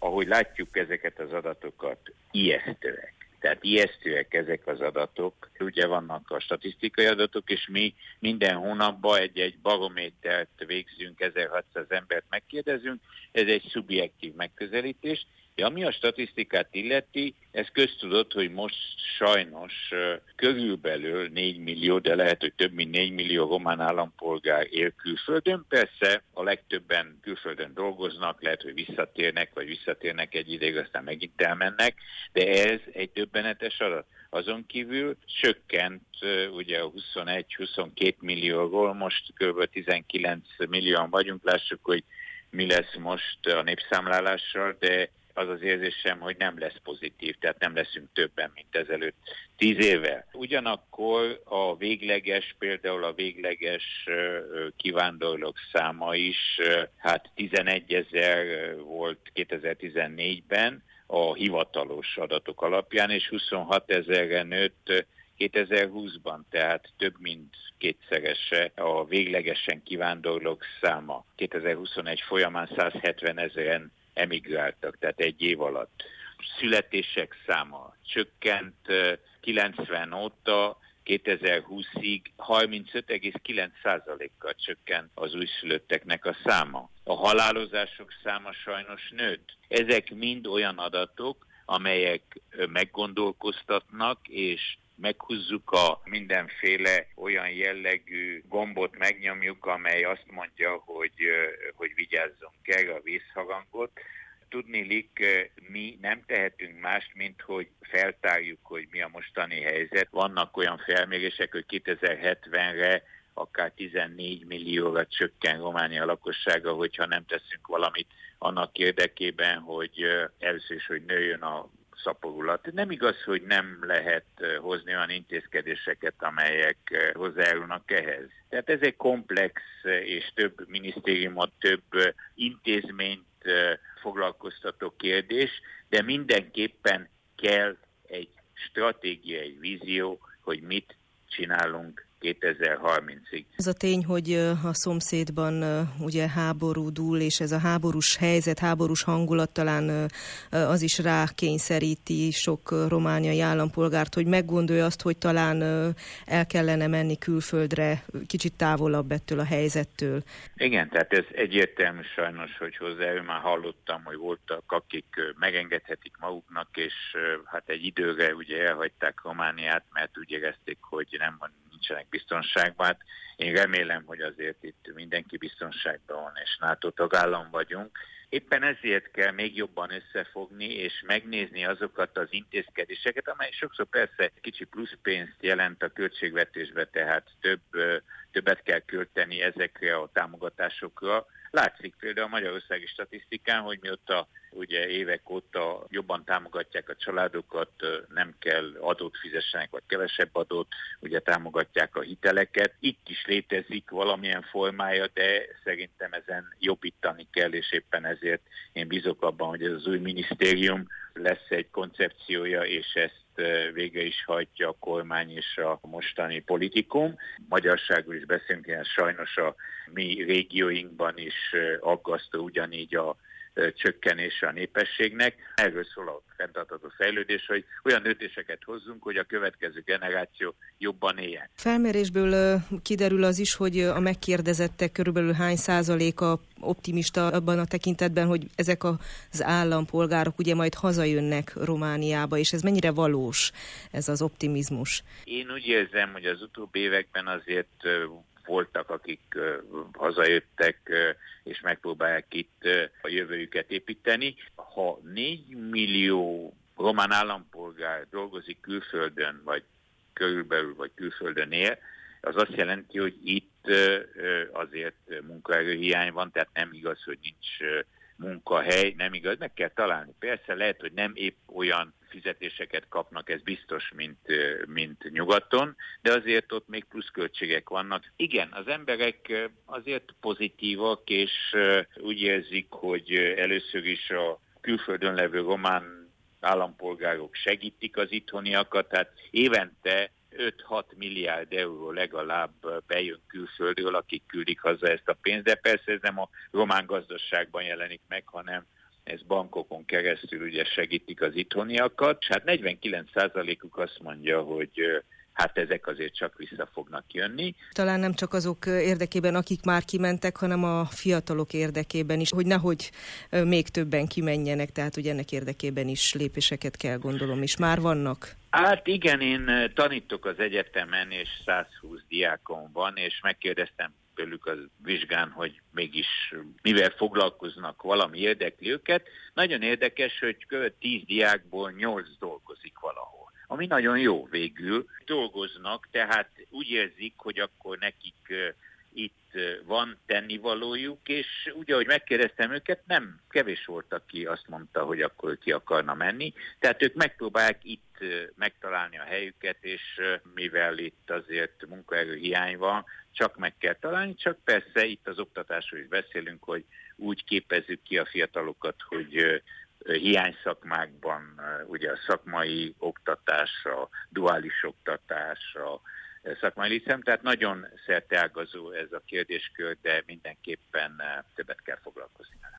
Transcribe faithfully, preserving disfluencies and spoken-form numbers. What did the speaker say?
ahogy látjuk ezeket az adatokat, ijesztőek. Tehát ijesztőek ezek az adatok. Ugye vannak a statisztikai adatok, és mi minden hónapban egy-egy barométert végzünk, ezerhatszáz embert megkérdezünk. Ez egy szubjektív megközelítés. De ami a statisztikát illeti, ez köztudott, hogy most sajnos körülbelül négy millió, de lehet, hogy több mint négy millió román állampolgár él külföldön. Persze a legtöbben külföldön dolgoznak, lehet, hogy visszatérnek, vagy visszatérnek egy ideig, aztán megint elmennek, de ez egy döbbenetes adat. Azon kívül csökkent ugye a huszonegy-huszonkettő millióról, most kb. tizenkilenc millióan vagyunk, lássuk, hogy mi lesz most a népszámlálással, de az az érzésem, hogy nem lesz pozitív, tehát nem leszünk többen, mint ezelőtt tíz évvel. Ugyanakkor a végleges, például a végleges kivándorlók száma is, hát tizenegyezer volt kétezer-tizennégyben a hivatalos adatok alapján, és huszonhatezerre nőtt kétezer-húszban, tehát több mint kétszerese a véglegesen kivándorlók száma. kétezer-huszonegy folyamán százhetvenezeren emigráltak, tehát egy év alatt. Születések száma csökkent kilencven óta, kétezer-húszig harmincöt egész kilenc százalékkal csökkent az újszülötteknek a száma. A halálozások száma sajnos nőtt. Ezek mind olyan adatok, amelyek meggondolkoztatnak, és meghúzzuk a mindenféle olyan jellegű gombot, megnyomjuk, amely azt mondja, hogy, hogy vigyázzunk erre a vészharangot. Tudniillik, mi nem tehetünk mást, mint hogy feltárjuk, hogy mi a mostani helyzet. Vannak olyan felmérések, hogy kétezer-hetvenre akár tizennégy millióra csökken Románia lakossága, hogyha nem teszünk valamit annak érdekében, hogy először is, hogy nőjön a szaporulat. Nem igaz, hogy nem lehet hozni olyan intézkedéseket, amelyek hozzájárulnak ehhez. Tehát ez egy komplex és több minisztériumot, több intézményt foglalkoztató kérdés, de mindenképpen kell egy stratégiai vízió, hogy mit csinálunk kétezer-harmincig. Az a tény, hogy a szomszédban ugye háború dúl, és ez a háborús helyzet, háborús hangulat talán az is rákényszeríti sok romániai állampolgárt, hogy meggondolja azt, hogy talán el kellene menni külföldre, kicsit távolabb ettől a helyzettől. Igen, tehát ez egyértelmű sajnos, hogy hozzá, már hallottam, hogy voltak, akik megengedhetik maguknak, és hát egy időre ugye elhagyták Romániát, mert úgy érezték, hogy nem van nincsenek biztonságban. Én remélem, hogy azért itt mindenki biztonságban van, és NATO tagállam vagyunk. Éppen ezért kell még jobban összefogni, és megnézni azokat az intézkedéseket, amely sokszor persze kicsi plusz pénzt jelent a költségvetésbe, tehát több, többet kell költeni ezekre a támogatásokra. Látszik például a magyarországi statisztikán, hogy mióta ugye évek óta jobban támogatják a családokat, nem kell adót fizessenek, vagy kevesebb adót, ugye támogatják a hiteleket. Itt is létezik valamilyen formája, de szerintem ezen jobbítani kell, és éppen ezért én bízok abban, hogy ez az új minisztérium lesz egy koncepciója, és ezt végre is hajtja a kormány és a mostani politikum. Magyarságról is beszélünk, ilyen sajnos a mi régióinkban is aggasztó ugyanígy a csökkenése a népességnek. Erről szól a fenntartható fejlődés, hogy olyan döntéseket hozzunk, hogy a következő generáció jobban éljen. Felmérésből kiderül az is, hogy a megkérdezettek körülbelül hány százaléka optimista abban a tekintetben, hogy ezek az állampolgárok ugye majd hazajönnek Romániába, és ez mennyire valós, ez az optimizmus? Én úgy érzem, hogy az utóbbi években azért voltak, akik uh, hazajöttek, uh, és megpróbálják itt uh, a jövőjüket építeni. Ha négy millió román állampolgár dolgozik külföldön, vagy körülbelül, vagy külföldön él, az azt jelenti, hogy itt uh, azért munkaerőhiány van, tehát nem igaz, hogy nincs uh, munkahely, nem igaz, meg kell találni. Persze lehet, hogy nem épp olyan fizetéseket kapnak, ez biztos, mint, mint nyugaton, de azért ott még pluszköltségek vannak. Igen, az emberek azért pozitívak, és úgy érzik, hogy először is a külföldön levő román állampolgárok segítik az itthoniakat, tehát évente öt-hat milliárd euró legalább bejön külföldről, akik küldik haza ezt a pénzt, de persze ez nem a román gazdaságban jelenik meg, hanem ez bankokon keresztül ugye segítik az itthoniakat, és hát negyvenkilenc százalékuk azt mondja, hogy hát ezek azért csak vissza fognak jönni. Talán nem csak azok érdekében, akik már kimentek, hanem a fiatalok érdekében is, hogy nehogy még többen kimenjenek, tehát hogy ennek érdekében is lépéseket kell, gondolom, és már vannak. Hát igen, én tanítok az egyetemen, és százhúsz diákom van, és megkérdeztem tőlük a vizsgán, hogy mégis mivel foglalkoznak, valami érdekli őket. Nagyon érdekes, hogy követ tíz diákból nyolc dolgozik valahol, ami nagyon jó végül. Dolgoznak, tehát úgy érzik, hogy akkor nekik itt van tennivalójuk, és úgy, ahogy megkérdeztem őket, nem kevés volt, aki azt mondta, hogy akkor ki akarna menni. Tehát ők megpróbálják itt megtalálni a helyüket, és mivel itt azért munkaerő hiány van, csak meg kell találni, csak persze itt az oktatásról is beszélünk, hogy úgy képezzük ki a fiatalokat, hogy hiány szakmákban, ugye a szakmai oktatásra, duális oktatásra, szakmai licem, tehát nagyon szerteágazó ez a kérdéskör, de mindenképpen többet kell foglalkozni vele.